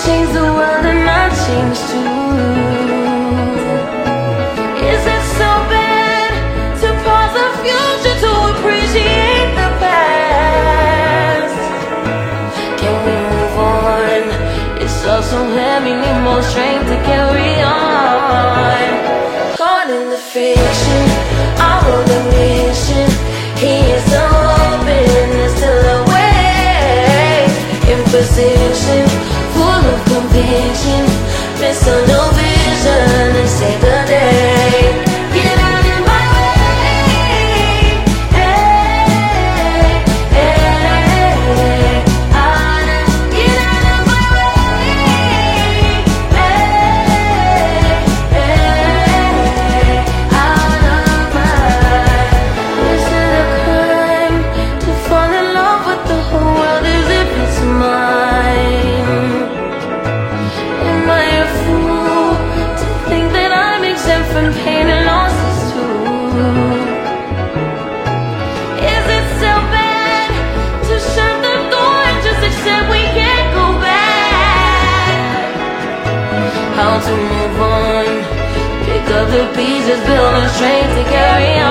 change the world and I change too. Is it so bad to pause the future to appreciate the past? Can we move on? It's all so heavy, need more strength to carry on. Caught in the fiction, I wrote the mission. He is the hope and is still away. In position, full of conviction, miss a no vision and save the day. Get out of my way, hey, hey, get out of my way, hey, out of my. Is it a crime to fall in love with the whole world as if it's mine? Am I a fool to think that I'm exempt from pain and losses too? Is it so bad to shut the door and just accept we can't go back? How to move on? Pick up the pieces, build a strength to carry on.